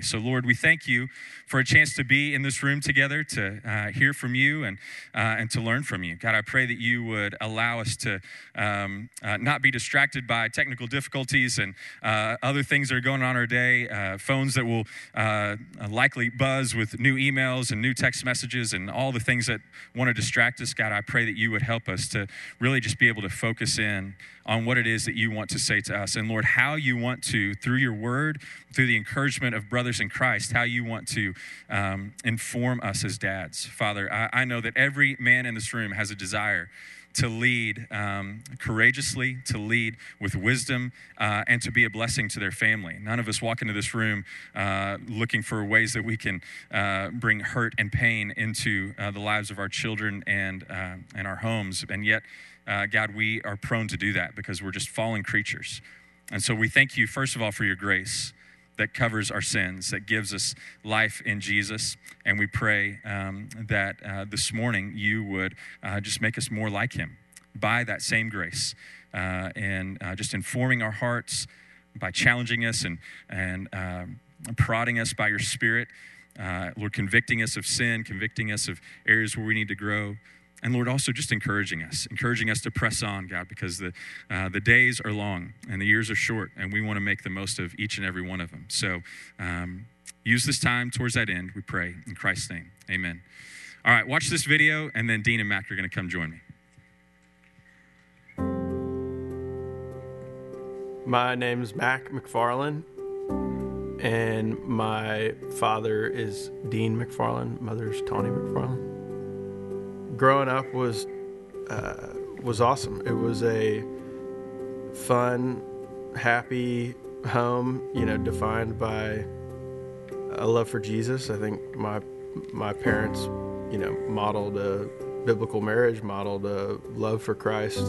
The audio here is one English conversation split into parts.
So, Lord, we thank you for a chance to be in this room together, to hear from you and to learn from you. God, I pray that you would allow us to not be distracted by technical difficulties and other things that are going on in our day, phones that will likely buzz with new emails and new text messages and all the things that want to distract us. God, I pray that you would help us to really just be able to focus in on what it is that you want to say to us. And Lord, how you want to, through your word, through the encouragement of brothers in Christ, how you want to inform us as dads. Father, I know that every man in this room has a desire to lead courageously, to lead with wisdom, and to be a blessing to their family. None of us walk into this room looking for ways that we can bring hurt and pain into the lives of our children and our homes. And yet, God, we are prone to do that because we're just fallen creatures. And so we thank you, first of all, for your grace that covers our sins, that gives us life in Jesus. And we pray that this morning you would just make us more like him by that same grace and just informing our hearts by challenging us and prodding us by your Spirit. Lord, convicting us of sin, convicting us of areas where we need to grow. And Lord, also just encouraging us to press on, God, because the days are long and the years are short, and we want to make the most of each and every one of them. So use this time towards that end, we pray, in Christ's name. Amen. All right, watch this video, and then Dean and Mac are going to come join me. My name is Mac McFarland, and my father is Dean McFarland. Mother's Tawny McFarland. Growing up was awesome. It was a fun, happy home, defined by a love for Jesus. I think my parents, modeled a biblical marriage, modeled a love for Christ.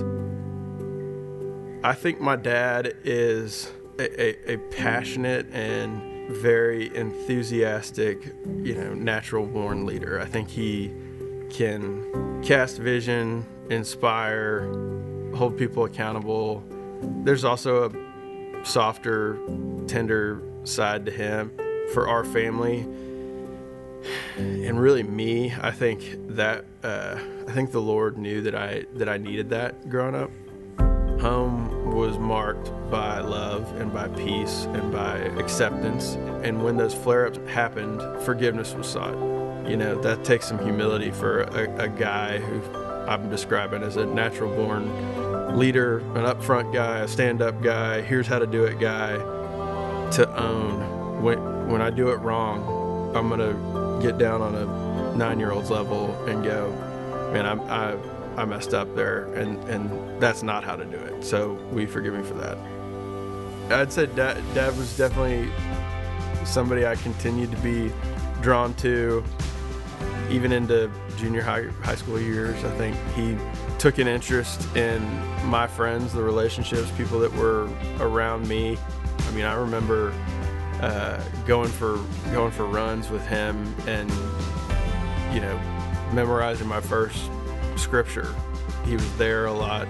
I think my dad is a passionate and very enthusiastic, natural-born leader. I think he can cast vision, inspire, hold people accountable. There's also a softer, tender side to him. For our family, and really me, I think the Lord knew that I needed that growing up. Home was marked by love and by peace and by acceptance. And when those flare-ups happened, forgiveness was sought. That takes some humility for a guy who I'm describing as a natural-born leader, an upfront guy, a stand-up guy, here's how to do it guy, to own. When I do it wrong, I'm going to get down on a 9-year-old's level and go, man, I messed up there, and that's not how to do it. So will you forgive me for that? I'd say Dad was definitely somebody I continued to be drawn to, even into junior high school years. I think he took an interest in my friends, the relationships, people that were around me. I mean, I remember going for runs with him and memorizing my first scripture. He was there a lot,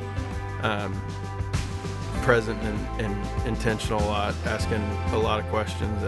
present and intentional a lot, asking a lot of questions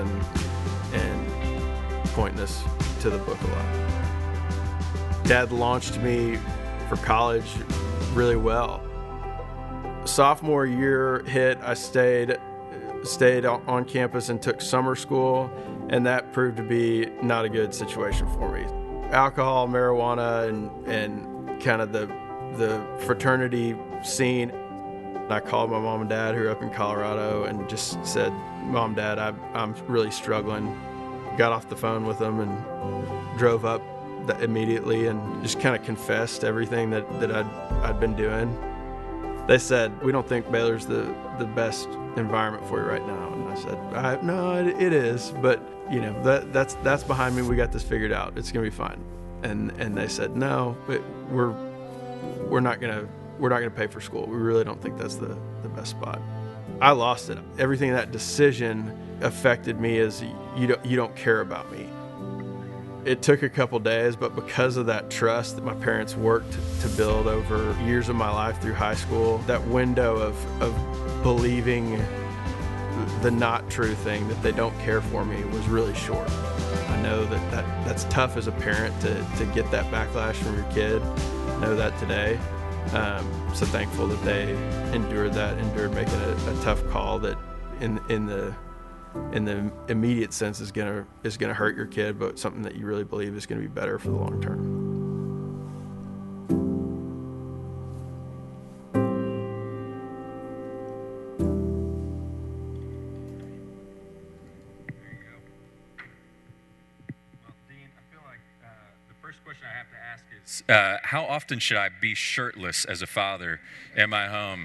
and pointing us to the book a lot. Dad launched me for college really well. Sophomore year hit, I stayed on campus and took summer school, and that proved to be not a good situation for me. Alcohol, marijuana, and kind of the fraternity scene. I called my mom and dad, who are up in Colorado, and just said, Mom, Dad, I'm really struggling. Got off the phone with them and drove up immediately and just kind of confessed everything that I'd been doing. They said, we don't think Baylor's the best environment for you right now. And I said, no, it is, but that's behind me. We got this figured out. It's gonna be fine. And they said, no, we're not gonna pay for school. We really don't think that's the best spot. I lost it. Everything in that decision affected me as you don't care about me. It took a couple days, but because of that trust that my parents worked to build over years of my life through high school, that window of believing the not true thing that they don't care for me was really short. I know that's tough as a parent to get that backlash from your kid. I know that today. So thankful that they endured making a tough call that in the immediate sense is gonna hurt your kid, but something that you really believe is gonna be better for the long term. How often should I be shirtless as a father in my home?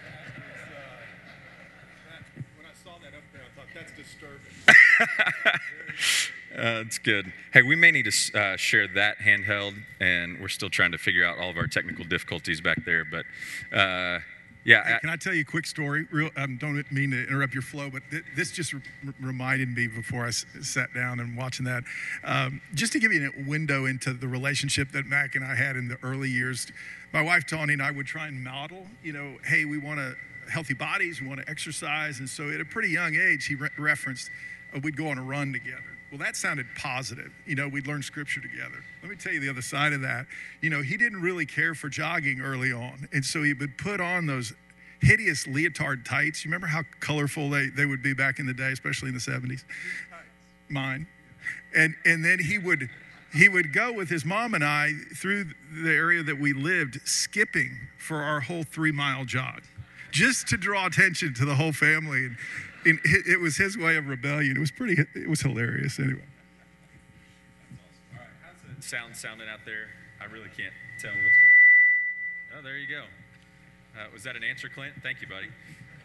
When I saw that up there, I thought that's disturbing. That's good. Hey, we may need to share that handheld, and we're still trying to figure out all of our technical difficulties back there. But yeah. Hey, can I tell you a quick story? Don't mean to interrupt your flow, but this just reminded me before I sat down and watching that. Just to give you a window into the relationship that Mac and I had in the early years. My wife, Tawny, and I would try and model, hey, we want healthy bodies, we want to exercise. And so at a pretty young age, he referenced we'd go on a run together. Well, that sounded positive. We'd learn scripture together. Let me tell you the other side of that. He didn't really care for jogging early on. And so he would put on those hideous leotard tights. You remember how colorful they would be back in the day, especially in the 70s? Mine. And then he would go with his mom and I through the area that we lived, skipping for our whole 3-mile jog, just to draw attention to the whole family. And it was his way of rebellion. It was hilarious anyway. All right, how's the sounding out there? I really can't tell what's going on. Oh, there you go. Was that an answer, Clint? Thank you, buddy.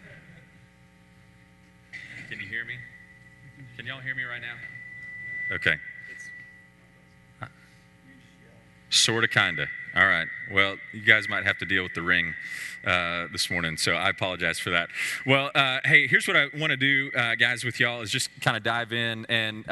Can you hear me? Can y'all hear me right now? Okay. Sorta, kinda. All right. Well, you guys might have to deal with the ring this morning, so I apologize for that. Well, hey, here's what I want to do, guys, with y'all is just kind of dive in and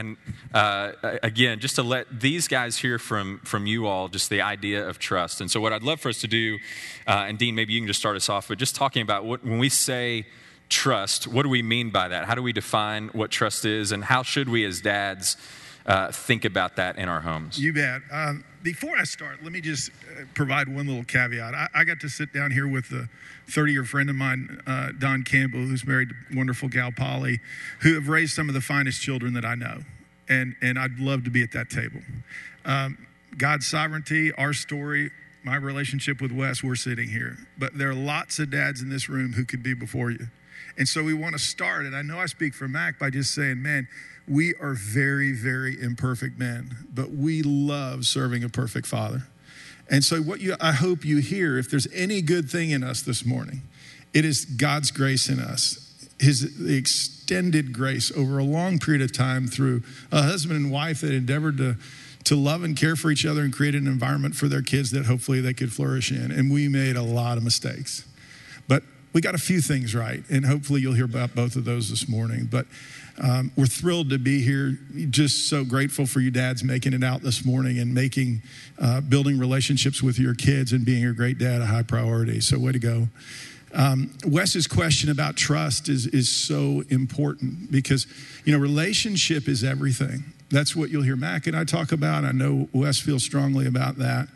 again, just to let these guys hear from you all just the idea of trust. And so what I'd love for us to do, and Dean, maybe you can just start us off, but just talking about when we say trust, what do we mean by that? How do we define what trust is, and how should we as dads think about that in our homes? You bet. Before I start, let me just provide one little caveat. I got to sit down here with a 30-year friend of mine, Don Campbell, who's married to wonderful gal Polly, who have raised some of the finest children that I know. And I'd love to be at that table. God's sovereignty, our story, my relationship with Wes, we're sitting here. But there are lots of dads in this room who could be before you. And so we want to start, and I know I speak for Mac by just saying, man, we are very, very imperfect men, but we love serving a perfect father. And so I hope you hear, if there's any good thing in us this morning, it is God's grace in us, the extended grace over a long period of time through a husband and wife that endeavored to love and care for each other and create an environment for their kids that hopefully they could flourish in. And we made a lot of mistakes. But we got a few things right, and hopefully you'll hear about both of those this morning. But we're thrilled to be here. Just so grateful for you dads making it out this morning and making building relationships with your kids and being a great dad a high priority. So way to go. Wes's question about trust is so important because, relationship is everything. That's what you'll hear Mac and I talk about. I know Wes feels strongly about that.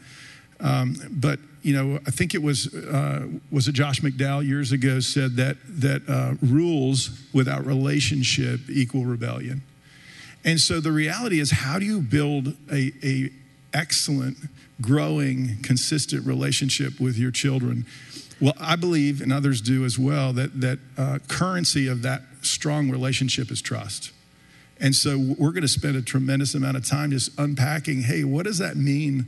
But I think it was it Josh McDowell years ago said that rules without relationship equal rebellion. And so the reality is, how do you build a excellent, growing, consistent relationship with your children? Well, I believe, and others do as well, that currency of that strong relationship is trust. And so we're going to spend a tremendous amount of time just unpacking, hey, what does that mean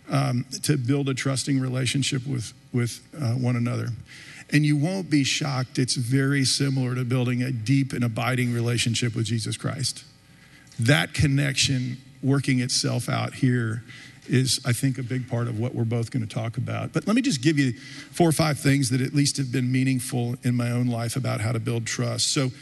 to build a trusting relationship with one another? And you won't be shocked. It's very similar to building a deep and abiding relationship with Jesus Christ. That connection working itself out here is, I think, a big part of what we're both going to talk about. But let me just give you 4 or 5 things that at least have been meaningful in my own life about how to build trust. So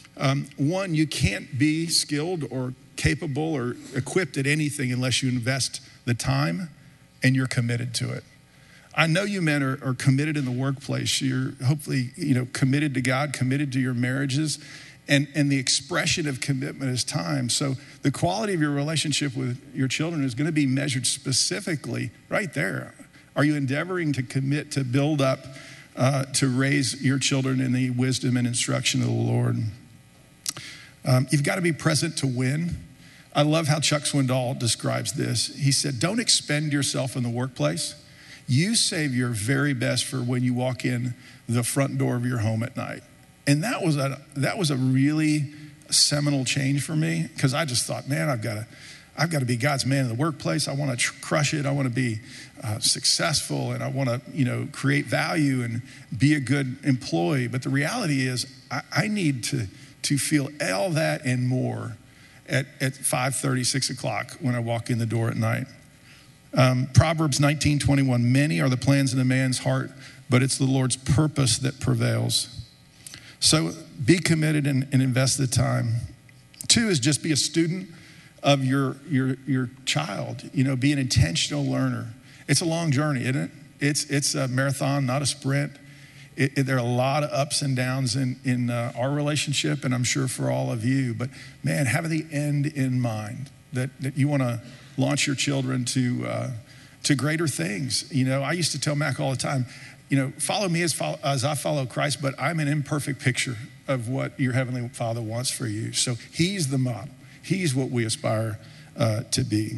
one, you can't be skilled or capable or equipped at anything unless you invest the time and you're committed to it. I know you men are committed in the workplace. You're hopefully, committed to God, committed to your marriages. And the expression of commitment is time. So the quality of your relationship with your children is going to be measured specifically right there. Are you endeavoring to commit to build up, to raise your children in the wisdom and instruction of the Lord? You've got to be present to win. I love how Chuck Swindoll describes this. He said, don't expend yourself in the workplace. You save your very best for when you walk in the front door of your home at night. And that was a really seminal change for me, because I just thought, man, I've got to be God's man in the workplace. I want to crush it. I want to be successful, and I want to, create value and be a good employee. But the reality is, I need to feel all that and more at 5:30, 6 o'clock when I walk in the door at night. Proverbs 19:21, many are the plans in a man's heart, but it's the Lord's purpose that prevails. So be committed and invest the time. 2 is just be a student of your child. Be an intentional learner. It's a long journey, isn't it? It's a marathon, not a sprint. There are a lot of ups and downs in our relationship, and I'm sure for all of you. But man, have the end in mind, that you want to launch your children to greater things. I used to tell Mac all the time, follow me as I follow Christ, but I'm an imperfect picture of what your Heavenly Father wants for you. So he's the model. He's what we aspire to be.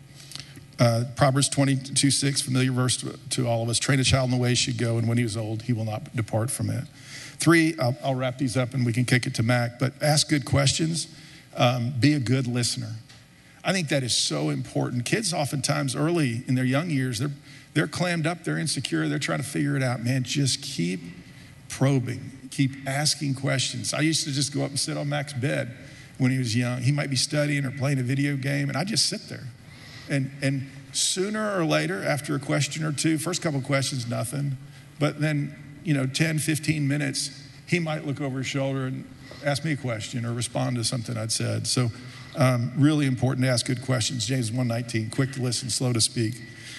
Proverbs 22:6, familiar verse to all of us. Train a child in the way he should go, and when he is old, he will not depart from it. 3, I'll wrap these up and we can kick it to Mac, but ask good questions. Be a good listener. I think that is so important. Kids oftentimes early in their young years, they're clammed up, they're insecure, they're trying to figure it out. Man, just keep probing, keep asking questions. I used to just go up and sit on Mac's bed when he was young. He might be studying or playing a video game, and I just sit there. And sooner or later, after a question or two, first couple of questions, nothing. But then, 10, 15 minutes, he might look over his shoulder and ask me a question or respond to something I'd said. So really important to ask good questions. James 1:19, quick to listen, slow to speak.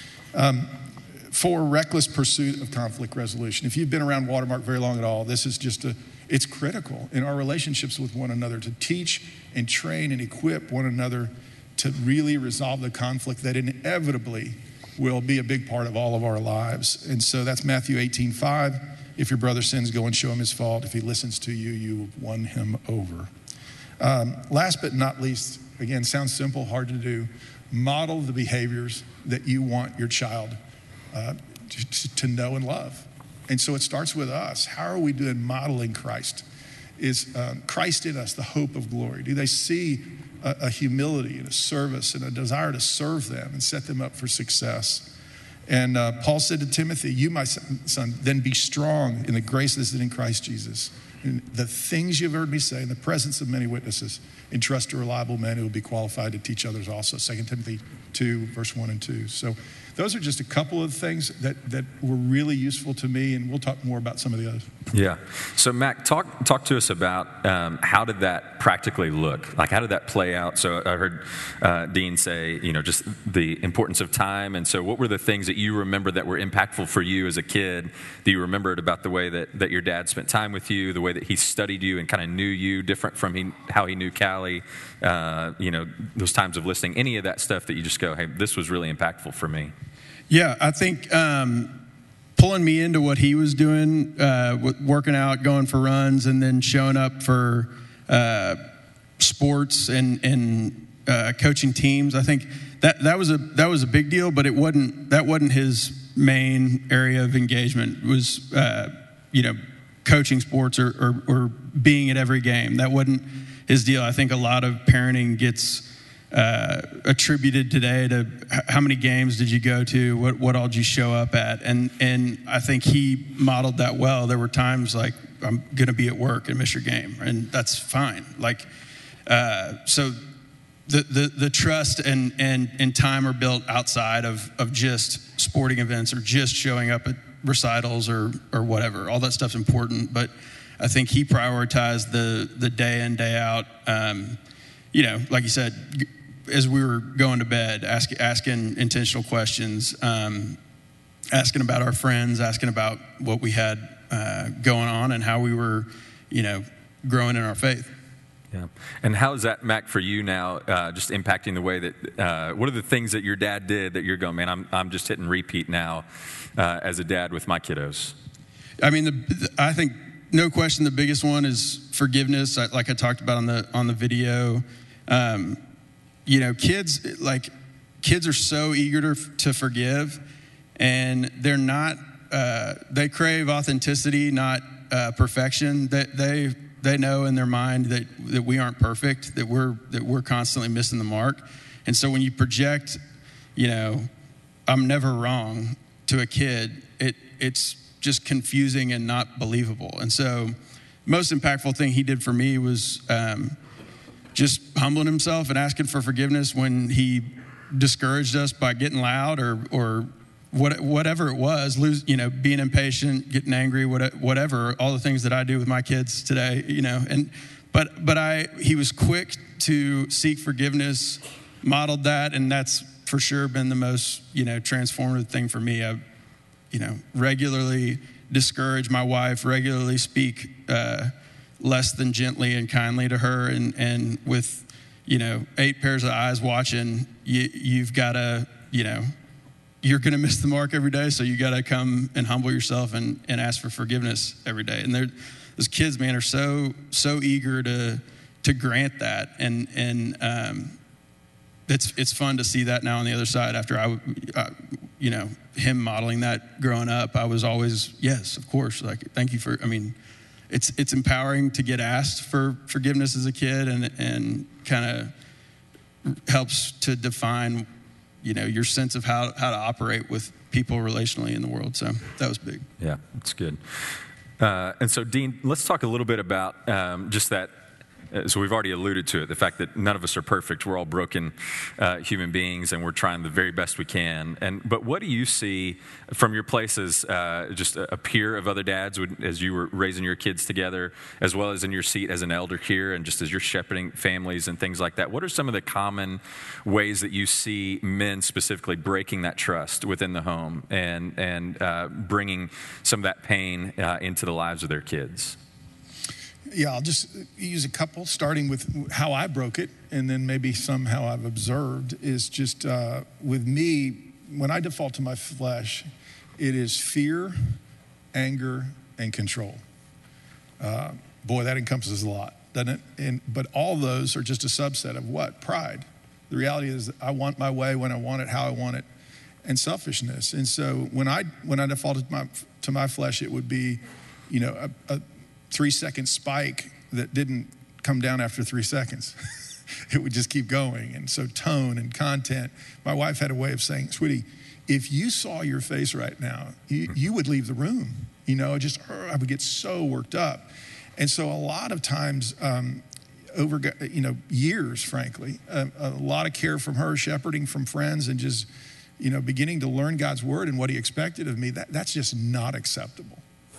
4, reckless pursuit of conflict resolution. If you've been around Watermark very long at all, this is it's critical in our relationships with one another to teach and train and equip one another to really resolve the conflict that inevitably will be a big part of all of our lives. And so that's Matthew 18:5. If your brother sins, go and show him his fault. If he listens to you, you won him over. Last but not least, again, sounds simple, hard to do. Model the behaviors that you want your child to know and love. And so it starts with us. How are we doing modeling Christ? Is Christ in us the hope of glory? Do they see a humility and a service and a desire to serve them and set them up for success? And Paul said to Timothy, you, my son, then be strong in the grace that is in Christ Jesus. And the things you've heard me say in the presence of many witnesses, entrust to reliable men who will be qualified to teach others also. 2 Timothy 2, verse 1 and 2. So those are just a couple of things that were really useful to me, and we'll talk more about some of the others. Yeah. So Mac, talk to us about how did that practically look? Like, how did that play out? So I heard Dean say, just the importance of time. And so what were the things that you remember that were impactful for you as a kid? Do you remember it about the way that your dad spent time with you, the way that he studied you and kind of knew you different from how he knew Callie, those times of listening, any of that stuff that you just go, hey, this was really impactful for me? Yeah, I think pulling me into what he was doing, working out, going for runs, and then showing up for sports and coaching teams. I think that was a big deal, but that wasn't his main area of engagement. It was coaching sports or being at every game. That wasn't his deal. I think a lot of parenting gets attributed today to how many games did you go to, what all did you show up at, and I think he modeled that well. There were times like, I'm going to be at work and miss your game, and that's fine. Like, so the trust and time are built outside of just sporting events or just showing up at recitals or whatever. All that stuff's important, but I think he prioritized the day in, day out. Like you said, as we were going to bed, asking intentional questions, asking about our friends, asking about what we had going on and how we were, growing in our faith. Yeah. And how is that, Mac, for you now, just impacting the way that, what are the things that your dad did that you're going, man, I'm just hitting repeat now as a dad with my kiddos? I mean, I think, no question, the biggest one is forgiveness. Like I talked about on the video. Kids are so eager to forgive, and they're not. They crave authenticity, not perfection. They know in their mind that we aren't perfect, that we're constantly missing the mark. And so when you project, I'm never wrong to a kid, it's just confusing and not believable. And so most impactful thing he did for me was just humbling himself and asking for forgiveness when he discouraged us by getting loud or whatever it was, being impatient, getting angry, whatever, all the things that I do with my kids today, but he was quick to seek forgiveness, modeled that, and that's for sure been the most, transformative thing for me. I, regularly discourage my wife, regularly speak less than gently and kindly to her, and with 8 pairs of eyes watching, you've got to, you're going to miss the mark every day, so you got to come and humble yourself and ask for forgiveness every day. And those kids, man, are so eager to grant that, and it's fun to see that now on the other side. After him modeling that growing up, I was always, yes, of course, like, thank you for. I mean, it's empowering to get asked for forgiveness as a kid, and kind of helps to define, your sense of how to operate with people relationally in the world. So that was big. Yeah, that's good. And so, Dean, let's talk a little bit about just that. So we've already alluded to it, the fact that none of us are perfect. We're all broken human beings, and we're trying the very best we can. But what do you see from your place as just a peer of other dads as you were raising your kids together, as well as in your seat as an elder here, and just as you're shepherding families and things like that? What are some of the common ways that you see men specifically breaking that trust within the home and bringing some of that pain into the lives of their kids? Yeah, I'll just use a couple, starting with how I broke it, and then maybe somehow I've observed is just with me, when I default to my flesh, it is fear, anger, and control. Boy, that encompasses a lot, doesn't it? But all those are just a subset of what? Pride. The reality is I want my way when I want it, how I want it, and selfishness. And so when I defaulted to my flesh, it would be, a 3-second spike that didn't come down after 3 seconds. It would just keep going. And so tone and content. My wife had a way of saying, sweetie, if you saw your face right now, you would leave the room. I would get so worked up. And so a lot of times, over years, frankly, a lot of care from her, shepherding from friends, and just, beginning to learn God's word and what he expected of me, that's just not acceptable.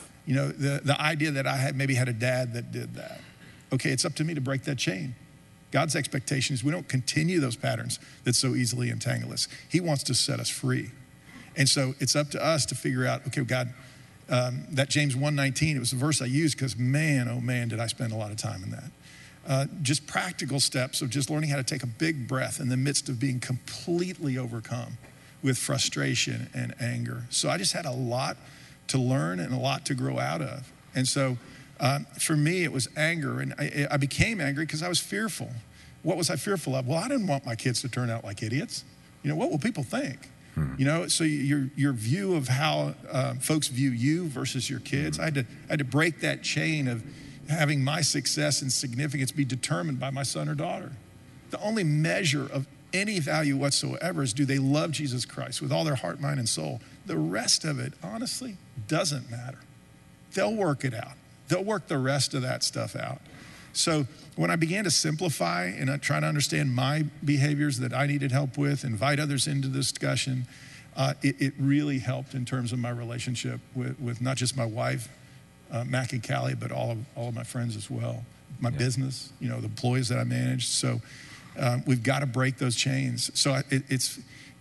The idea that I maybe had a dad that did that. Okay, it's up to me to break that chain. God's expectation is we don't continue those patterns that so easily entangle us. He wants to set us free. And so it's up to us to figure out, okay, God, that James 1:19, it was a verse I used because, man, oh man, did I spend a lot of time in that. Just practical steps of just learning how to take a big breath in the midst of being completely overcome with frustration and anger. So I just had a lot to learn and a lot to grow out of. And so for me, it was anger. And I became angry because I was fearful. What was I fearful of? Well, I didn't want my kids to turn out like idiots. What will people think? So your view of how folks view you versus your kids, I had to break that chain of having my success and significance be determined by my son or daughter. The only measure of any value whatsoever is, do they love Jesus Christ with all their heart, mind, and soul? The rest of it, honestly, doesn't matter. They'll work it out. They'll work the rest of that stuff out. So when I began to simplify and try to understand my behaviors that I needed help with, invite others into the discussion, it really helped in terms of my relationship with not just my wife, Mac and Callie, but all of my friends as well. My business, the employees that I managed. So we've got to break those chains. So it's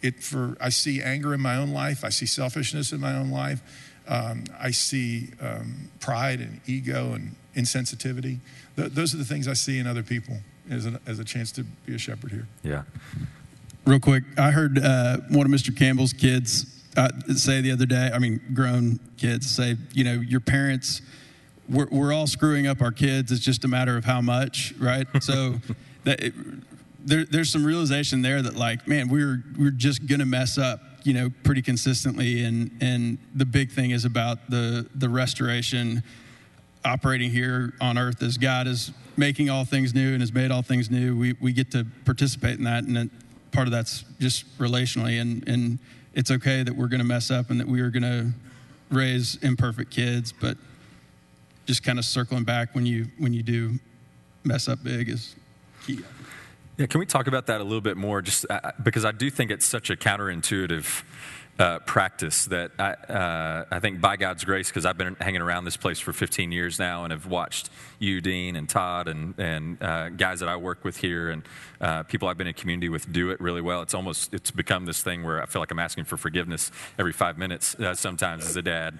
I see anger in my own life. I see selfishness in my own life. I see pride and ego and insensitivity. Those are the things I see in other people as a chance to be a shepherd here. Yeah. Real quick, I heard one of Mr. Campbell's kids say the other day, grown kids say, your parents, we're all screwing up our kids. It's just a matter of how much, right? So there's some realization there that, like, man, we're just going to mess up, pretty consistently. And the big thing is about the restoration operating here on earth as God is making all things new and has made all things new. We get to participate in that. And then part of that's just relationally. And it's okay that we're going to mess up and that we are going to raise imperfect kids. But just kind of circling back when you do mess up big is key. Yeah, can we talk about that a little bit more? Just because I do think it's such a counterintuitive practice that I think by God's grace, because I've been hanging around this place for 15 years now and have watched you, Dean, and Todd, and guys that I work with here, and people I've been in community with do it really well. It's become this thing where I feel like I'm asking for forgiveness every 5 minutes sometimes as a dad.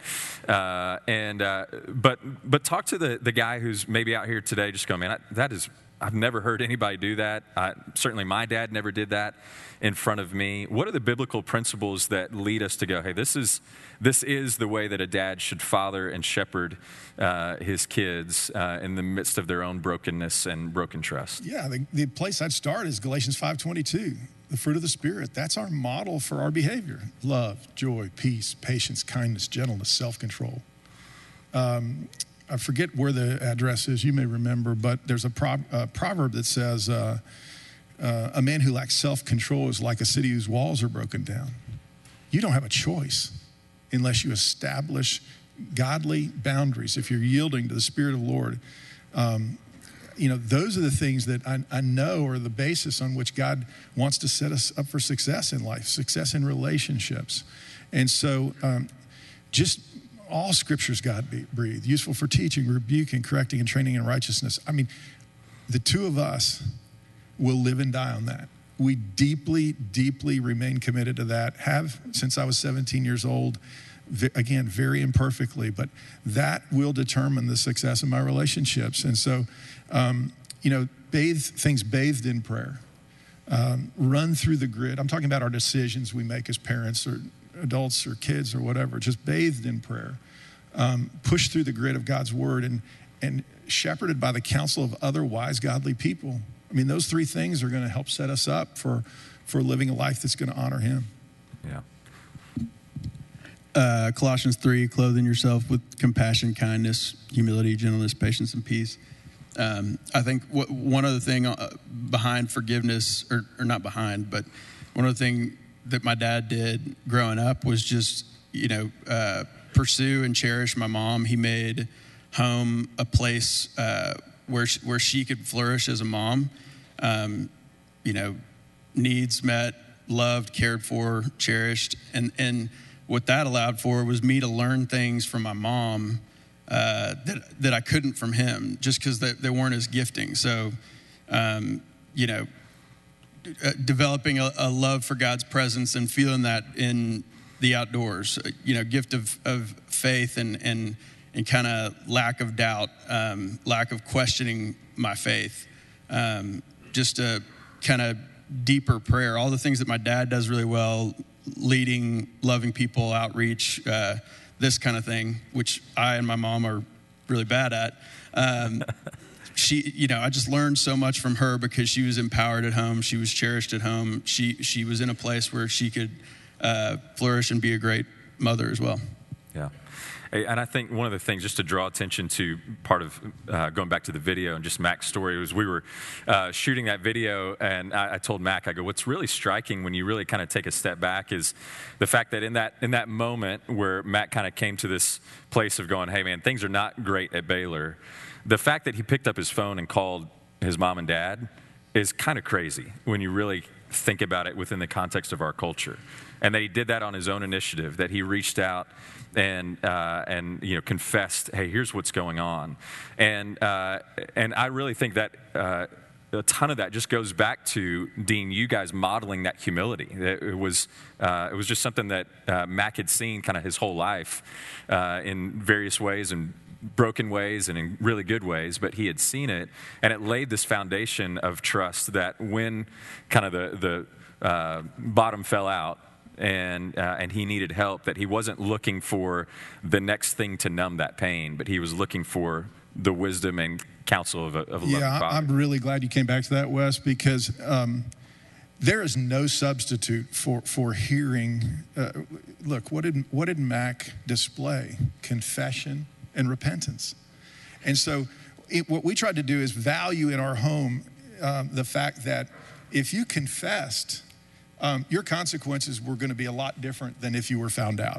But talk to the guy who's maybe out here today just going, man, I've never heard anybody do that. Certainly my dad never did that in front of me. What are the biblical principles that lead us to go, hey, this is the way that a dad should father and shepherd his kids in the midst of their own brokenness and broken trust? Yeah, the place I'd start is Galatians 5:22, the fruit of the Spirit. That's our model for our behavior. Love, joy, peace, patience, kindness, gentleness, self-control. I forget where the address is. You may remember, but there's a proverb that says, a man who lacks self-control is like a city whose walls are broken down. You don't have a choice unless you establish godly boundaries. If you're yielding to the Spirit of the Lord, those are the things that I know are the basis on which God wants to set us up for success in life, success in relationships. And so all scripture's God-breathed, useful for teaching, rebuking, correcting, and training in righteousness. The two of us will live and die on that. We deeply, deeply remain committed to that, have since I was 17 years old, again, very imperfectly, but that will determine the success of my relationships. And so, things bathed in prayer, run through the grid. I'm talking about our decisions we make as parents or adults or kids or whatever, just bathed in prayer, pushed through the grid of God's word and shepherded by the counsel of other wise, godly people. Those three things are going to help set us up for living a life that's going to honor him. Yeah. Colossians 3, clothing yourself with compassion, kindness, humility, gentleness, patience, and peace. I think one other thing behind forgiveness, or not behind, but one other thing that my dad did growing up was just, pursue and cherish my mom. He made home a place where she could flourish as a mom. Needs met, loved, cared for, cherished. And what that allowed for was me to learn things from my mom that I couldn't from him, just because they weren't as gifting. So, developing a love for God's presence and feeling that in the outdoors, gift of faith and kind of lack of doubt, lack of questioning my faith, just a kind of deeper prayer, all the things that my dad does really well, leading, loving people, outreach, this kind of thing, which I and my mom are really bad at. I just learned so much from her because she was empowered at home. She was cherished at home. She was in a place where she could flourish and be a great mother as well. Yeah. And I think one of the things, just to draw attention to part of going back to the video and just Mac's story, was we were shooting that video, and I told Mac, I go, what's really striking when you really kind of take a step back is the fact that in that moment where Mac kind of came to this place of going, hey man, things are not great at Baylor, the fact that he picked up his phone and called his mom and dad is kind of crazy when you really think about it within the context of our culture. And that he did that on his own initiative, that he reached out and confessed, hey, here's what's going on. And I really think that a ton of that just goes back to, Dean, you guys modeling that humility. It was just something that Mac had seen kind of his whole life in various ways and broken ways and in really good ways, but he had seen it, and it laid this foundation of trust that when kind of the bottom fell out and he needed help, that he wasn't looking for the next thing to numb that pain, but he was looking for the wisdom and counsel of a loving father. I'm really glad you came back to that, Wes, because there is no substitute for hearing. Look, what did Mac display? Confession and repentance. And so what we tried to do is value in our home the fact that if you confessed, your consequences were going to be a lot different than if you were found out.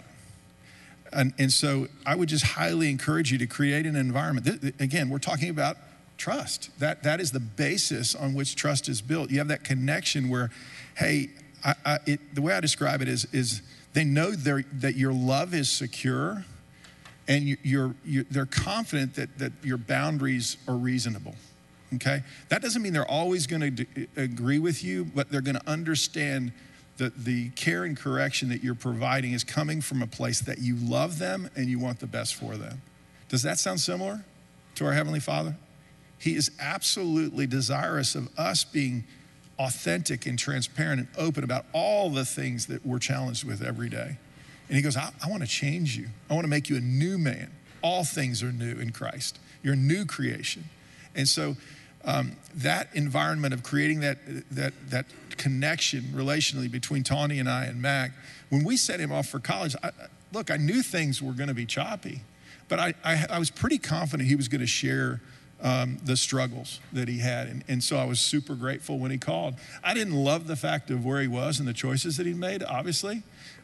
And so I would just highly encourage you to create an environment. Again, we're talking about trust. That is the basis on which trust is built. You have that connection where, hey, the way I describe it is they know that your love is secure, and they're confident that your boundaries are reasonable. Okay? That doesn't mean they're always going to agree with you, but they're going to understand that the care and correction that you're providing is coming from a place that you love them and you want the best for them. Does that sound similar to our Heavenly Father? He is absolutely desirous of us being authentic and transparent and open about all the things that we're challenged with every day. And he goes, I want to change you. I want to make you a new man. All things are new in Christ. You're a new creation. And so that environment of creating that connection relationally between Tawny and I and Mac, when we set him off for college, I knew things were going to be choppy, but I was pretty confident he was going to share the struggles that he had. And so I was super grateful when he called. I didn't love the fact of where he was and the choices that he made, obviously.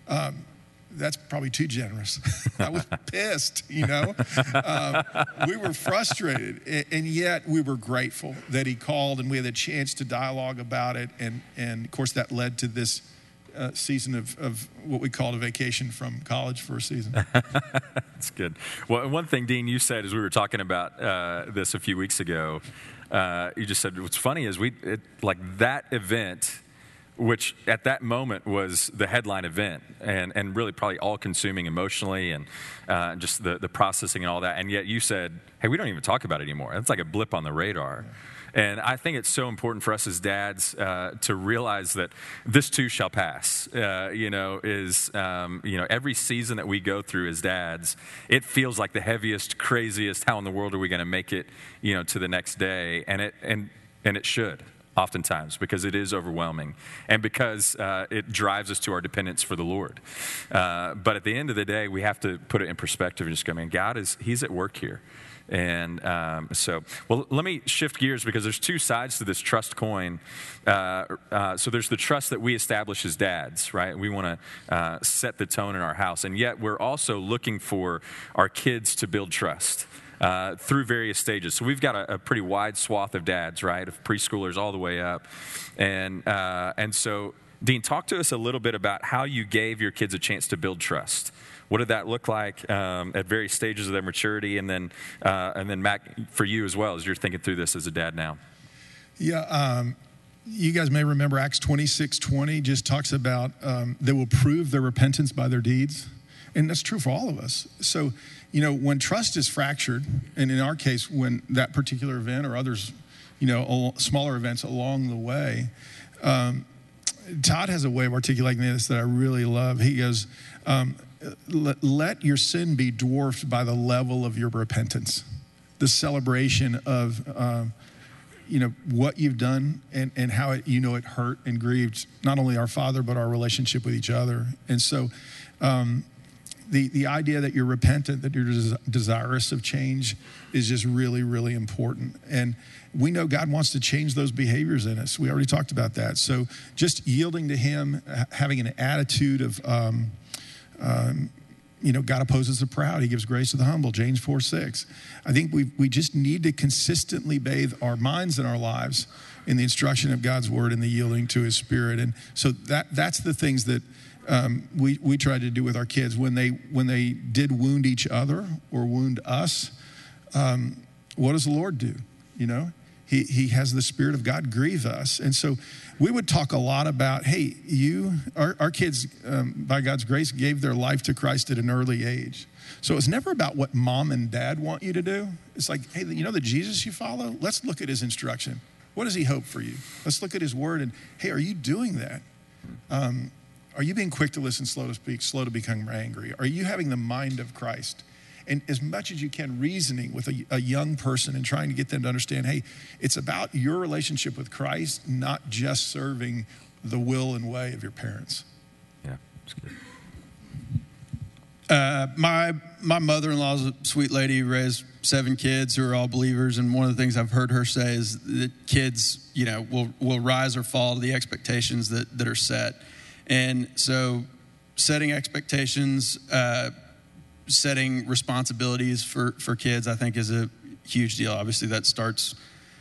That's probably too generous. I was pissed, we were frustrated, and yet we were grateful that he called and we had a chance to dialogue about it. And of course, that led to this season of what we called a vacation from college for a season. That's good. Well, one thing, Dean, you said as we were talking about this a few weeks ago, you just said, what's funny is that event, which at that moment was the headline event and really probably all-consuming emotionally and just the processing and all that. And yet you said, hey, we don't even talk about it anymore. It's like a blip on the radar. And I think it's so important for us as dads to realize that this too shall pass. Every season that we go through as dads, it feels like the heaviest, craziest, how in the world are we going to make it, to the next day? And it should. Oftentimes, because it is overwhelming and because it drives us to our dependence for the Lord. But at the end of the day, we have to put it in perspective and just go, man, He's at work here. And well, let me shift gears because there's two sides to this trust coin. So there's the trust that we establish as dads, right? We want to set the tone in our house. And yet we're also looking for our kids to build trust. Through various stages. So we've got a pretty wide swath of dads, right, of preschoolers all the way up. And so, Dean, talk to us a little bit about how you gave your kids a chance to build trust. What did that look like at various stages of their maturity? And then Mac, for you as well, as you're thinking through this as a dad now. Yeah, you guys may remember Acts 26:20 just talks about they will prove their repentance by their deeds. And that's true for all of us. So, when trust is fractured, and in our case, when that particular event or others, smaller events along the way, Todd has a way of articulating this that I really love. He goes, let your sin be dwarfed by the level of your repentance, the celebration of, what you've done and how it hurt and grieved not only our Father, but our relationship with each other. And so, the idea that you're repentant, that you're desirous of change is just really, really important. And we know God wants to change those behaviors in us. We already talked about that. So just yielding to Him, having an attitude of, God opposes the proud. He gives grace to the humble, James 4:6. I think we just need to consistently bathe our minds and our lives in the instruction of God's word and the yielding to His Spirit. And so that's the things that we tried to do with our kids when they did wound each other or wound us. What does the Lord do? he has the Spirit of God grieve us. And so we would talk a lot about, hey, our kids, by God's grace, gave their life to Christ at an early age. So it's never about what mom and dad want you to do. It's like, hey, you know the Jesus you follow? Let's look at his instruction. What does he hope for you? Let's look at his word and, hey, are you doing that? Are you being quick to listen, slow to speak, slow to become angry? Are you having the mind of Christ? And as much as you can, reasoning with a young person and trying to get them to understand, hey, it's about your relationship with Christ, not just serving the will and way of your parents. Yeah, that's good. My mother-in-law's a sweet lady, raised 7 kids who are all believers, and one of the things I've heard her say is that kids, will rise or fall to the expectations that are set. And so setting expectations, setting responsibilities for kids, I think is a huge deal. Obviously that starts,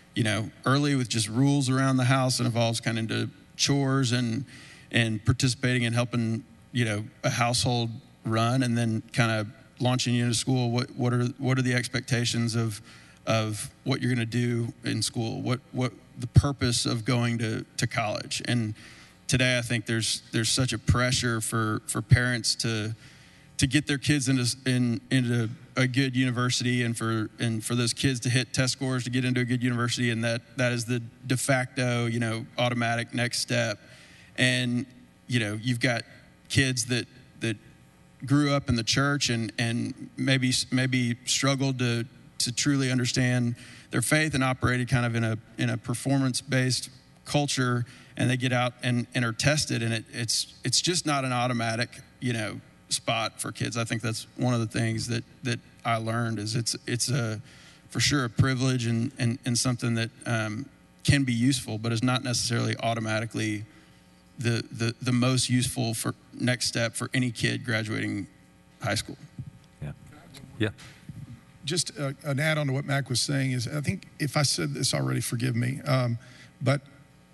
early with just rules around the house and evolves kind of into chores and participating in helping, a household run, and then kind of launching you into school. What are the expectations of what you're going to do in school? What the purpose of going to college? And today I think there's such a pressure for parents to get their kids into a good university, and for those kids to hit test scores to get into a good university, and that is the de facto, automatic next step. And you've got kids that grew up in the church and maybe struggled to truly understand their faith and operated kind of in a performance-based culture, and they get out and are tested, and it's just not an automatic spot for kids. I think that's one of the things that I learned is it's for sure a privilege and something that can be useful, but is not necessarily automatically the most useful for next step for any kid graduating high school. Yeah. Just an add-on to what Mac was saying is, I think if I said this already, forgive me, but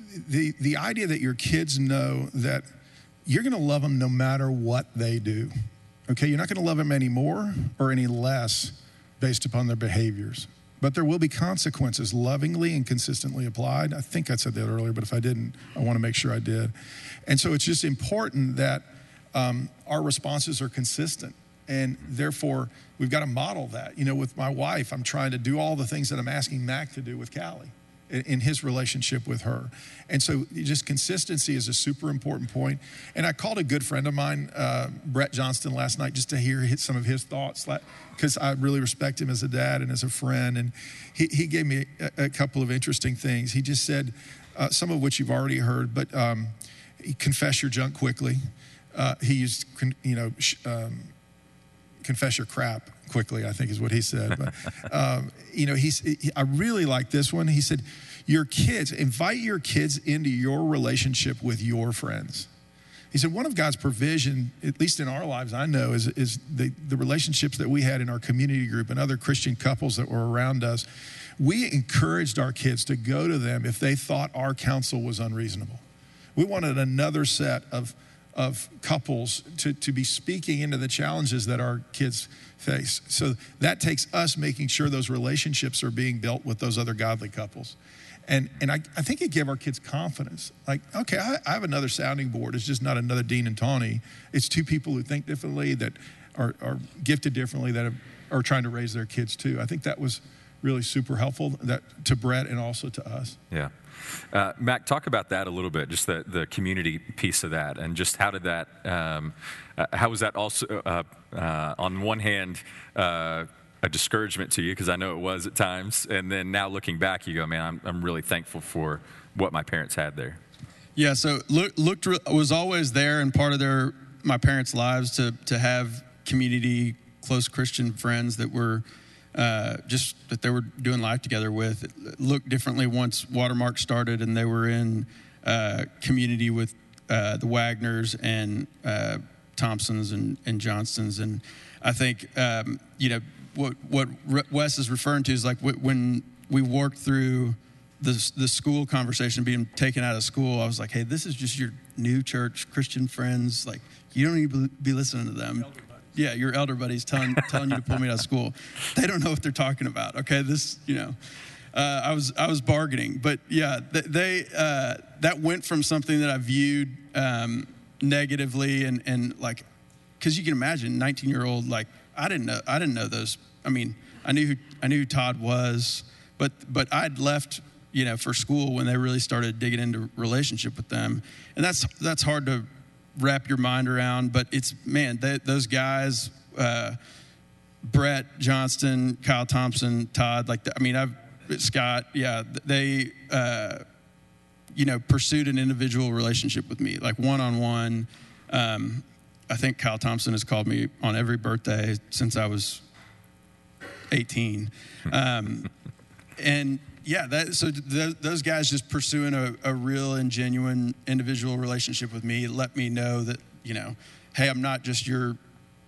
the idea that your kids know that you're going to love them no matter what they do. Okay, you're not going to love them any more or any less based upon their behaviors. But there will be consequences lovingly and consistently applied. I think I said that earlier, but if I didn't, I want to make sure I did. And so it's just important that our responses are consistent. And therefore, we've got to model that. With my wife, I'm trying to do all the things that I'm asking Mac to do with Callie in his relationship with her. And so just consistency is a super important point. And I called a good friend of mine, Brett Johnston, last night just to hear some of his thoughts, because I really respect him as a dad and as a friend. And he gave me a couple of interesting things. He just said, some of which you've already heard, but confess your junk quickly. He used, confess your crap quickly, I think is what he said. But, I really like this one. He said, invite your kids into your relationship with your friends. He said, one of God's provision, at least in our lives, I know, is the relationships that we had in our community group and other Christian couples that were around us. We encouraged our kids to go to them if they thought our counsel was unreasonable. We wanted another set of couples to be speaking into the challenges that our kids face. So that takes us making sure those relationships are being built with those other godly couples. And I think it gave our kids confidence. Like, okay, I have another sounding board. It's just not another Dean and Tawny. It's 2 people who think differently, that are gifted differently, that are trying to raise their kids too. I think that was really super helpful to Brett and also to us. Yeah. Mac, talk about that a little bit, just the community piece of that, and just how did that, how was that also, on one hand, a discouragement to you, because I know it was at times, and then now looking back, you go, man, I'm really thankful for what my parents had there. Yeah, so was always there and part of my parents' lives to have community, close Christian friends that were just that they were doing life together with. It looked differently once Watermark started, and they were in community with the Wagners and Thompsons and Johnstons. And I think, what Wes is referring to is like when we worked through the school conversation being taken out of school, I was like, hey, this is just your new church Christian friends. Like, you don't need to be listening to them. Yeah, your elder buddies telling you to pull me out of school. They don't know what they're talking about. Okay, I was bargaining, but yeah, that went from something that I viewed negatively and like, because you can imagine 19-year-old, like I didn't know those. I mean, I knew who Todd was, but I'd left, for school when they really started digging into relationship with them, and that's hard to wrap your mind around. But it's, man, those guys, Brett Johnston, Kyle Thompson, Todd, Scott, yeah, they pursued an individual relationship with me, like one-on-one. I think Kyle Thompson has called me on every birthday since I was 18. And yeah, those guys just pursuing a real and genuine individual relationship with me let me know that, hey, I'm not just your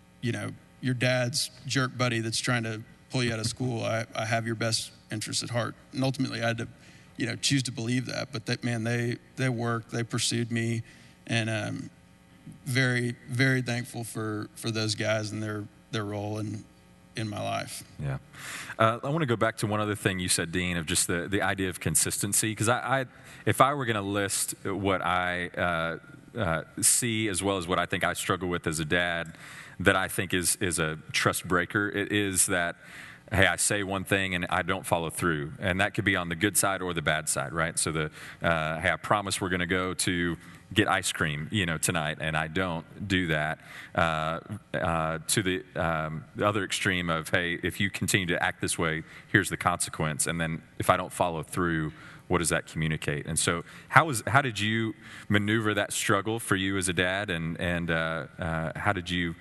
dad's jerk buddy that's trying to pull you out of school. I have your best interests at heart. And ultimately I had to, choose to believe that. But that, man, they worked, they pursued me, and very, very thankful for those guys and their role in my life. Yeah. I want to go back to one other thing you said, Dean, of just the idea of consistency. Because if I were going to list what I see as well as what I think I struggle with as a dad, that I think is a trust breaker, it is that, hey, I say one thing and I don't follow through. And that could be on the good side or the bad side, right? So hey, I promise we're going to go to get ice cream, tonight, and I don't do that, to the other extreme of, hey, if you continue to act this way, here's the consequence. And then if I don't follow through, what does that communicate? And so how did you maneuver that struggle for you as a dad, and how did you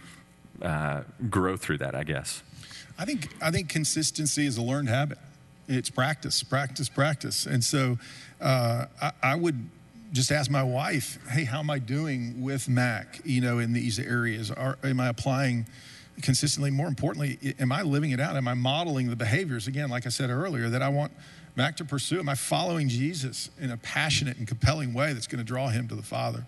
grow through that, I guess? I think consistency is a learned habit. It's practice. And so I would just ask my wife, hey, how am I doing with Mac, in these areas? Am I applying consistently? More importantly, am I living it out? Am I modeling the behaviors, again, like I said earlier, that I want Mac to pursue? Am I following Jesus in a passionate and compelling way that's going to draw him to the Father?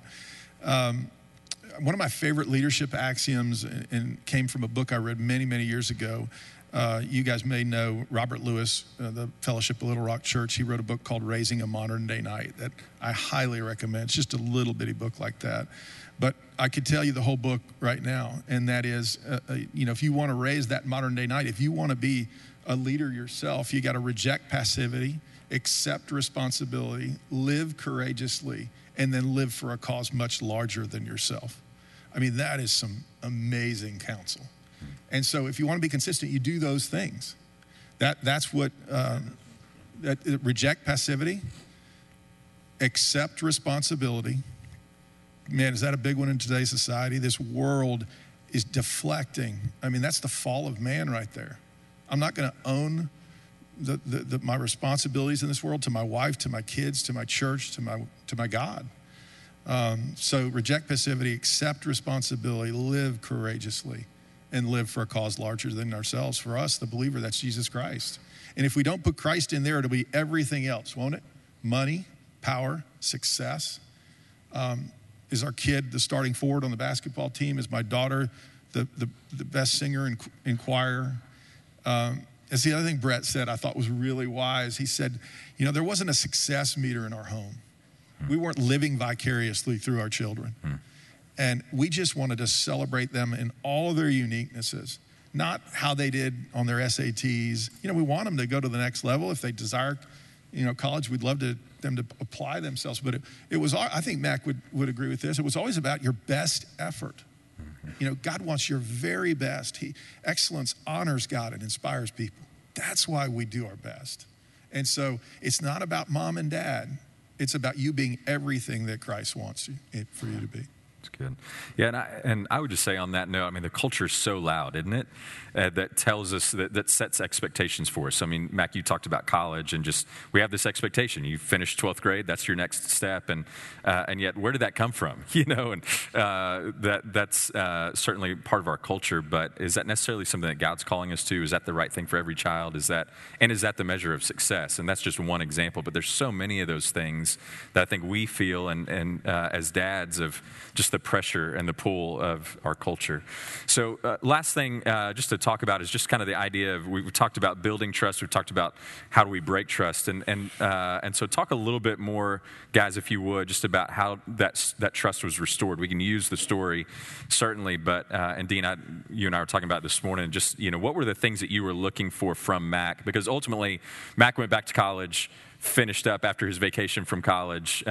One of my favorite leadership axioms and came from a book I read many, many years ago. You guys may know Robert Lewis, the Fellowship of Little Rock Church. He wrote a book called Raising a Modern Day Knight that I highly recommend. It's just a little bitty book like that. But I could tell you the whole book right now, and that is, if you want to raise that modern day knight, if you want to be a leader yourself, you got to reject passivity, accept responsibility, live courageously, and then live for a cause much larger than yourself. I mean, that is some amazing counsel. And so if you want to be consistent, you do those things. That's what, reject passivity, accept responsibility. Man, is that a big one in today's society? This world is deflecting. I mean, that's the fall of man right there. I'm not going to own my responsibilities in this world to my wife, to my kids, to my church, to my God. So reject passivity, accept responsibility, live courageously, and live for a cause larger than ourselves. For us, the believer, that's Jesus Christ. And if we don't put Christ in there, it'll be everything else, won't it? Money, power, success. Is our kid the starting forward on the basketball team? Is my daughter the best singer in choir? As the other thing Brett said I thought was really wise. He said, there wasn't a success meter in our home. We weren't living vicariously through our children. And we just wanted to celebrate them in all their uniquenesses, not how they did on their SATs. We want them to go to the next level. If they desire, college, we'd love them to apply themselves. But it was, I think Mac would agree with this. It was always about your best effort. God wants your very best. Excellence honors God and inspires people. That's why we do our best. And so it's not about mom and dad. It's about you being everything that Christ wants for you to be. That's good. Yeah, and I would just say on that note, I mean, the culture is so loud, isn't it? That tells us, that sets expectations for us. I mean, Mac, you talked about college, and just, we have this expectation. You finished 12th grade, that's your next step, and yet, where did that come from? And that's certainly part of our culture, but is that necessarily something that God's calling us to? Is that the right thing for every child? Is that the measure of success? And that's just one example, but there's so many of those things that I think we feel, and as dads, of just just the pressure and the pull of our culture. So last thing just to talk about is just kind of the idea of, we've talked about building trust, we've talked about how do we break trust, and so talk a little bit more, guys, if you would, just about how that trust was restored. We can use the story, certainly, but, and Dean, you and I were talking about this morning, just, what were the things that you were looking for from Mac? Because ultimately, Mac went back to college, finished up after his vacation from college,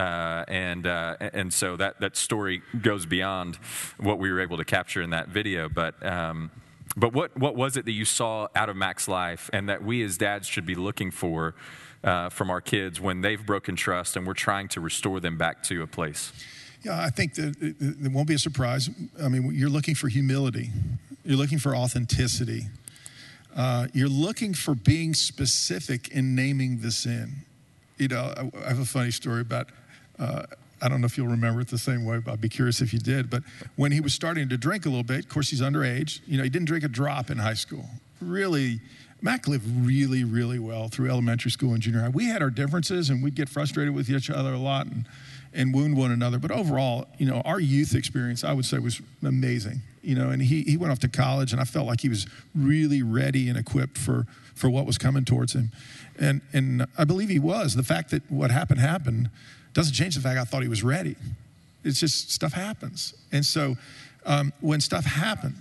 and so that story goes beyond what we were able to capture in that video. But what was it that you saw out of Mac's life, and that we as dads should be looking for from our kids when they've broken trust and we're trying to restore them back to a place? Yeah, I think that it won't be a surprise. I mean, you're looking for humility. You're looking for authenticity. You're looking for being specific in naming the sin. I have a funny story about, I don't know if you'll remember it the same way, but I'd be curious if you did. But when he was starting to drink a little bit, of course, he's underage. He didn't drink a drop in high school. Really, Mac lived really, really well through elementary school and junior high. We had our differences, and we'd get frustrated with each other a lot and wound one another. But overall, our youth experience, I would say, was amazing. And he went off to college, and I felt like he was really ready and equipped for what was coming towards him. And I believe he was. The fact that what happened doesn't change the fact I thought he was ready. It's just stuff happens. And so when stuff happens.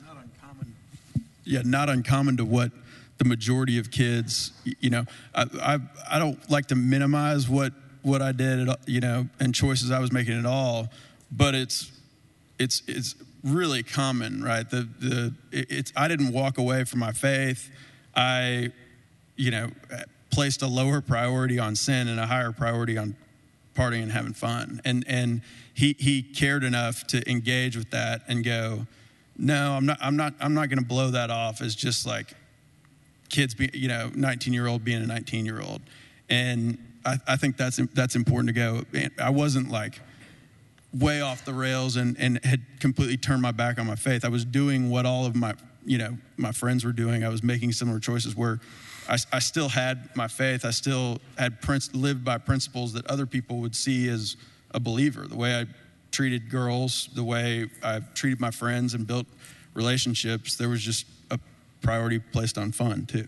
Not uncommon to what the majority of kids, I don't like to minimize what I did, and choices I was making at all, but it's really common, right? I didn't walk away from my faith. I, placed a lower priority on sin and a higher priority on partying and having fun. And he cared enough to engage with that and go, no, I'm not going to blow that off as just like kids, 19-year-old being a 19-year-old. And I think that's important to go. I wasn't like way off the rails and had completely turned my back on my faith. I was doing what all of my friends were doing. I was making similar choices where I still had my faith. I still had lived by principles that other people would see as a believer. The way I treated girls, the way I treated my friends and built relationships, there was just a priority placed on fun too.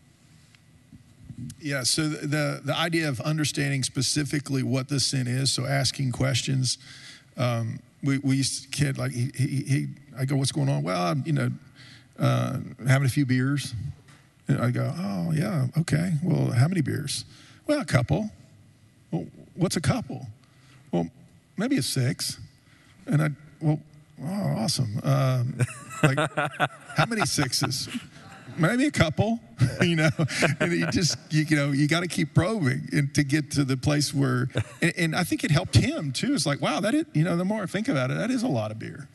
Yeah, so the idea of understanding specifically what the sin is, so asking questions. We used to kid, like I go, what's going on? Well, having a few beers. And I go, oh, yeah, okay. Well, how many beers? Well, a couple. Well, what's a couple? Well, maybe a 6. And oh, awesome. Like, how many 6s? Maybe a couple, And you just, you got to keep probing and to get to the place where, and I think it helped him too. It's like, wow, the more I think about it, that is a lot of beer.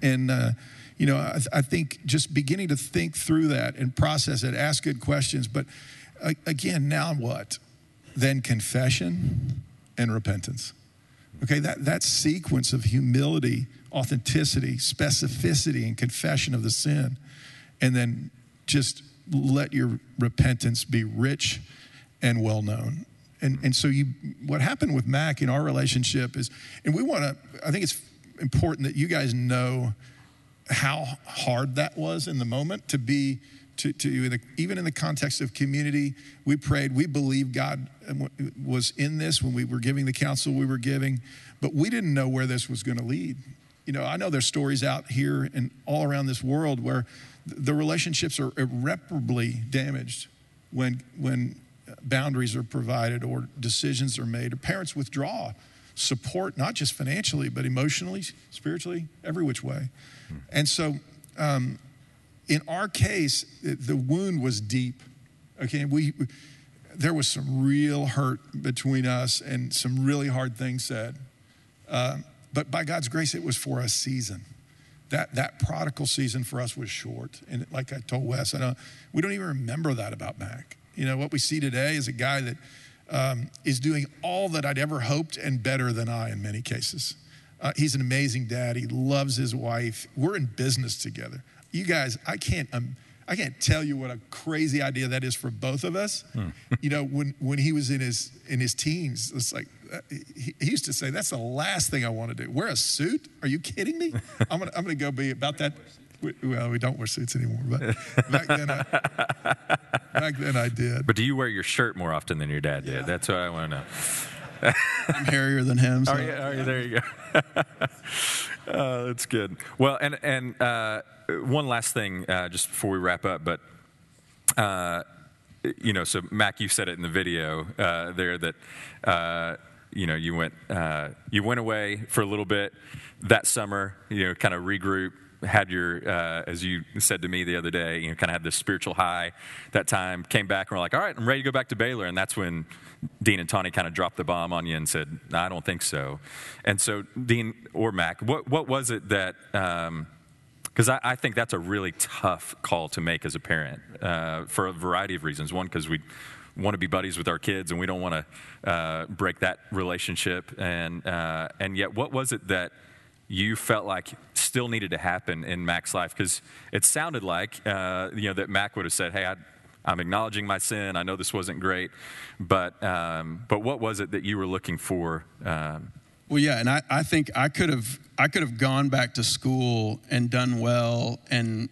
I think just beginning to think through that and process it, ask good questions. But again, now what? Then confession and repentance. Okay, that sequence of humility, authenticity, specificity, and confession of the sin. And then just let your repentance be rich and well known. And so what happened with Mac in our relationship is, and I think it's important that you guys know how hard that was in the moment to be, even in the context of community. We prayed, we believed God was in this when we were giving the counsel we were giving, but we didn't know where this was going to lead. I know there's stories out here and all around this world where the relationships are irreparably damaged when boundaries are provided or decisions are made, or parents withdraw support, not just financially, but emotionally, spiritually, every which way. And so in our case, the wound was deep. Okay, there was some real hurt between us and some really hard things said. But by God's grace, it was for a season. That prodigal season for us was short. And like I told Wes, we don't even remember that about Mac. What we see today is a guy that is doing all that I'd ever hoped and better than I in many cases. He's an amazing dad. He loves his wife. We're in business together. You guys, I can't I can't tell you what a crazy idea that is for both of us. You know, when he was in his teens, it's like he used to say, "That's the last thing I want to do. Wear a suit? Are you kidding me? I'm gonna go be about that." Well, we don't wear suits anymore, but back then I did. But do you wear your shirt more often than your dad did? Yeah. That's what I want to know. I'm hairier than him. So. Are you? There you go. That's good. Well, and one last thing just before we wrap up, but you know, so Mac, you said it in the video there that you know, you went away for a little bit that summer, you know, kind of regroup. Had your, as you said to me the other day, you know, kind of had this spiritual high that time, came back and were like, all right, I'm ready to go back to Baylor. And that's when Dean and Tawny kind of dropped the bomb on you and said, no, I don't think so. And so Dean or Mac, what was it that, because I think that's a really tough call to make as a parent for a variety of reasons. One, because we want to be buddies with our kids and we don't want to break that relationship. And yet, what was it that you felt like still needed to happen in Mac's life? Because it sounded like, you know, that Mac would have said, hey, I'm acknowledging my sin. I know this wasn't great. But what was it that you were looking for? Well, yeah, and I think I could have gone back to school and done well and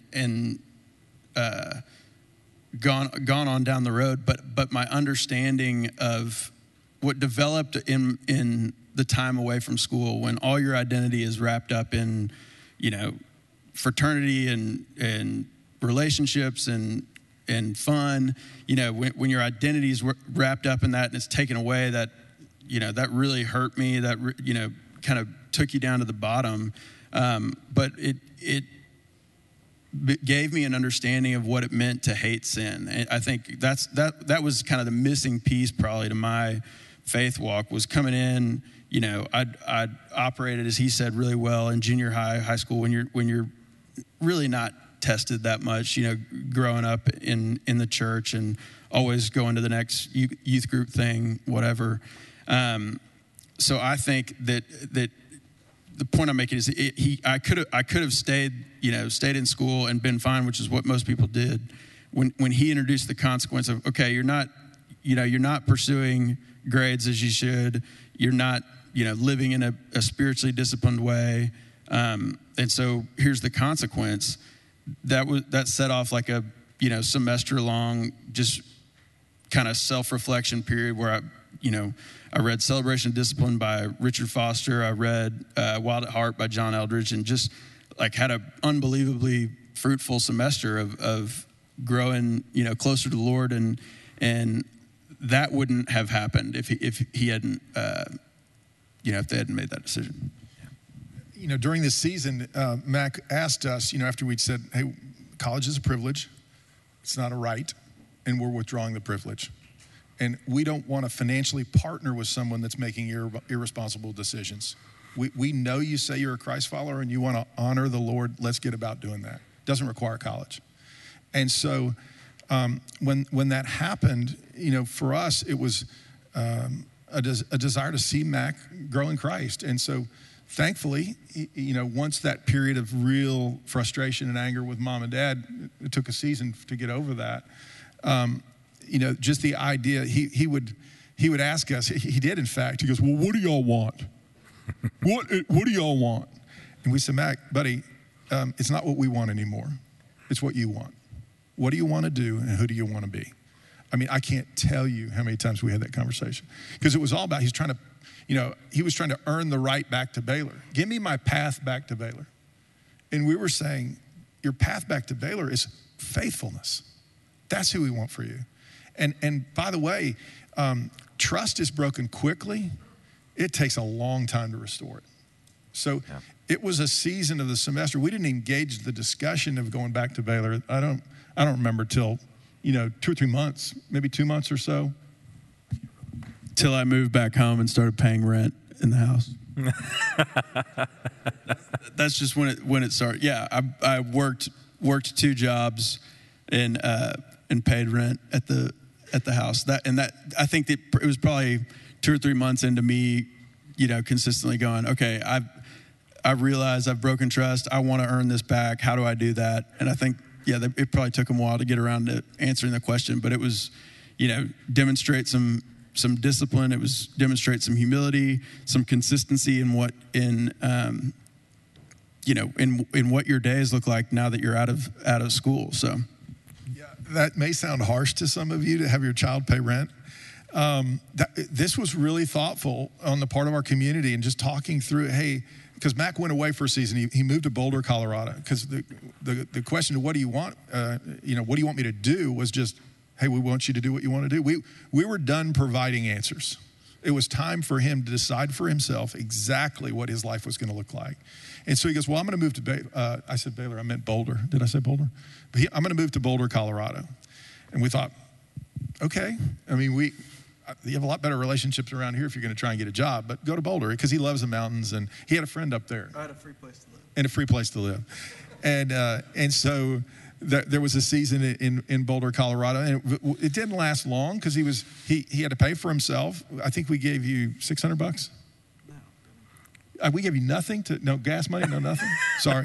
gone on down the road. But my understanding of what developed in the time away from school, when all your identity is wrapped up in, you know, fraternity and relationships and fun, you know, when your identity is wrapped up in that and it's taken away, that, you know, that really hurt me. That, you know, kind of took you down to the bottom. But it gave me an understanding of what it meant to hate sin. And I think that was kind of the missing piece probably to my faith walk, was coming in. You know, I'd operated, as he said, really well in junior high school, when you're really not tested that much, you know, growing up in the church and always going to the next youth group thing, whatever. So I think that the point I'm making is I could have stayed in school and been fine, which is what most people did. When he introduced the consequence of, okay, you're not pursuing grades as you should. You're not, you know, living in a spiritually disciplined way. And so here's the consequence. That set off like a, you know, semester long, just kind of self-reflection period where I read Celebration of Discipline by Richard Foster. I read Wild at Heart by John Eldredge, and just like had an unbelievably fruitful semester of growing, you know, closer to the Lord. And that wouldn't have happened if he hadn't, you know, if they hadn't made that decision. You know, during this season, Mac asked us, you know, after we'd said, hey, college is a privilege. It's not a right, and we're withdrawing the privilege. And we don't want to financially partner with someone that's making irresponsible decisions. We know you say you're a Christ follower and you want to honor the Lord. Let's get about doing that. Doesn't require college. And so when that happened, you know, for us, it was a desire to see Mac grow in Christ. And so thankfully, you know, once that period of real frustration and anger with mom and dad, it took a season to get over that. You know, just the idea, he would ask us, he did in fact, he goes, well, what do y'all want? What do y'all want? And we said, Mac, buddy, it's not what we want anymore. It's what you want. What do you want to do and who do you want to be? I mean, I can't tell you how many times we had that conversation, because it was all about, he was trying to earn the right back to Baylor. Give me my path back to Baylor. And we were saying, your path back to Baylor is faithfulness. That's who we want for you. And by the way, trust is broken quickly. It takes a long time to restore it. So It was a season of the semester. We didn't engage the discussion of going back to Baylor. I don't remember till, you know, 2 or 3 months, maybe 2 months or so. Till I moved back home and started paying rent in the house. That's just when it started. Yeah, I worked 2 jobs and paid rent at the house. That I think that it was probably 2 or 3 months into me, you know, consistently going, okay, I realize I've broken trust. I want to earn this back. How do I do that? And I think it probably took them a while to get around to answering the question, but it was, demonstrate some discipline. It was demonstrate some humility, some consistency in what in what your days look like now that you're out of school. So, yeah, that may sound harsh to some of you to have your child pay rent. This was really thoughtful on the part of our community and just talking through, hey, because Mac went away for a season. He moved to Boulder, Colorado, because the question of what do you want, what do you want me to do was just, hey, we want you to do what you want to do. We were done providing answers. It was time for him to decide for himself exactly what his life was going to look like. And so he goes, well, I'm going to move to Baylor. I said Baylor, I meant Boulder. Did I say Boulder? But I'm going to move to Boulder, Colorado. And we thought, okay. I mean, you have a lot better relationships around here if you're going to try and get a job, but go to Boulder because he loves the mountains and he had a friend up there. I had a free place to live. And a free place to live. And so there was a season in Boulder, Colorado, and it didn't last long because he had to pay for himself. I think we gave you $600. No. We gave you nothing no gas money, no nothing. Sorry.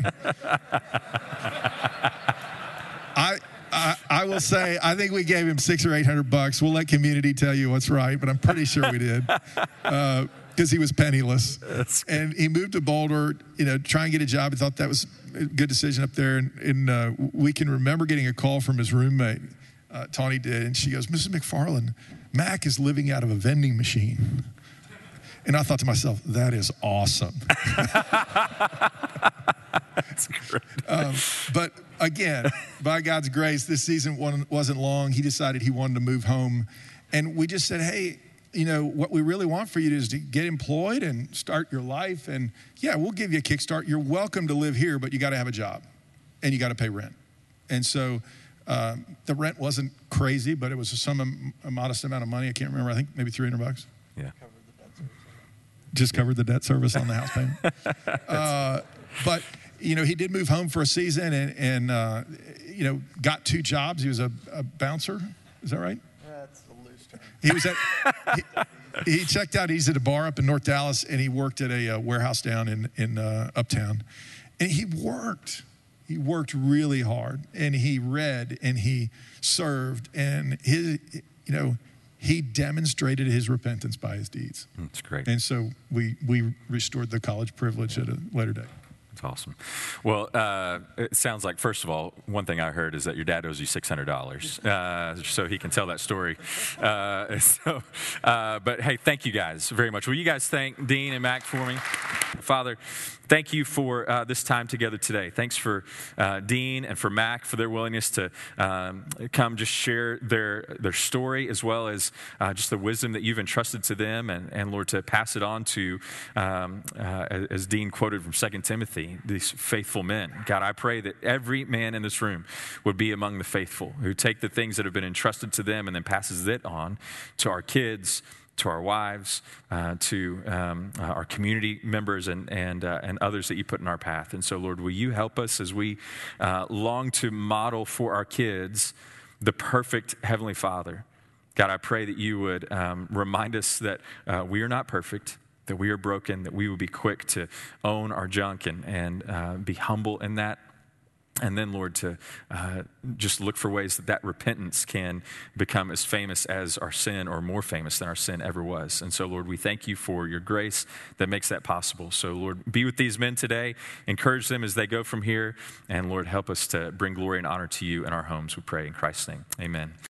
I will say, I think we gave him $600 or $800. We'll let community tell you what's right, but I'm pretty sure we did because he was penniless. And he moved to Boulder, try and get a job. He thought that was a good decision up there. And we can remember getting a call from his roommate, Tawny did, and she goes, Mrs. McFarland, Mac is living out of a vending machine. And I thought to myself, that is awesome. That's great. But again, by God's grace, this season wasn't long. He decided he wanted to move home. And we just said, hey, what we really want for you is to get employed and start your life. And yeah, we'll give you a kickstart. You're welcome to live here, but you got to have a job and you got to pay rent. And so the rent wasn't crazy, but it was a modest amount of money. I can't remember. I think maybe $300. Yeah. Just covered the debt service on the house payment. But he did move home for a season and got 2 jobs. He was a bouncer. Is that right? That's a loose term. He was he checked out. He's at a bar up in North Dallas, and he worked at a warehouse down in Uptown. And he worked. He worked really hard, and he read, and he served, and he demonstrated his repentance by his deeds. That's great. And so we restored the college privilege at a later date. That's awesome. Well, it sounds like, first of all, one thing I heard is that your dad owes you $600, so he can tell that story. But hey, thank you guys very much. Will you guys thank Dean and Mac for me? Father, thank you for this time together today. Thanks for Dean and for Mac for their willingness to come just share their story as well as just the wisdom that you've entrusted to them and Lord, to pass it on to, as Dean quoted from 2 Timothy, these faithful men. God, I pray that every man in this room would be among the faithful who take the things that have been entrusted to them and then passes it on to our kids, to our wives, to our community members and others that you put in our path. And so, Lord, will you help us as we long to model for our kids the perfect Heavenly Father? God, I pray that you would remind us that we are not perfect, that we are broken, that we would be quick to own our junk and be humble in that. And then, Lord, to just look for ways that repentance can become as famous as our sin or more famous than our sin ever was. And so, Lord, we thank you for your grace that makes that possible. So, Lord, be with these men today. Encourage them as they go from here. And, Lord, help us to bring glory and honor to you in our homes, we pray in Christ's name. Amen.